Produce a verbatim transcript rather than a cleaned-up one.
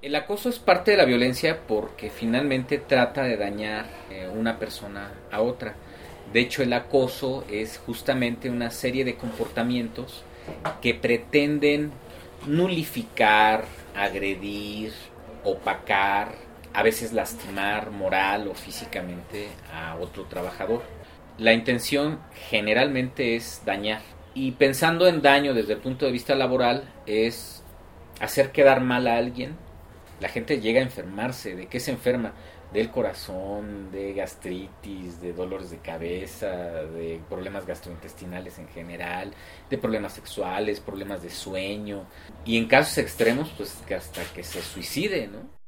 El acoso es parte de la violencia porque finalmente trata de dañar eh, una persona a otra. De hecho, el acoso es justamente una serie de comportamientos que pretenden nulificar, agredir, opacar, a veces lastimar moral o físicamente a otro trabajador. La intención generalmente es dañar. Y pensando en daño desde el punto de vista laboral es hacer quedar mal a alguien. La gente llega a enfermarse. ¿De qué se enferma? Del corazón, de gastritis, de dolores de cabeza, de problemas gastrointestinales en general, de problemas sexuales, problemas de sueño y en casos extremos pues que hasta que se suicide, ¿no?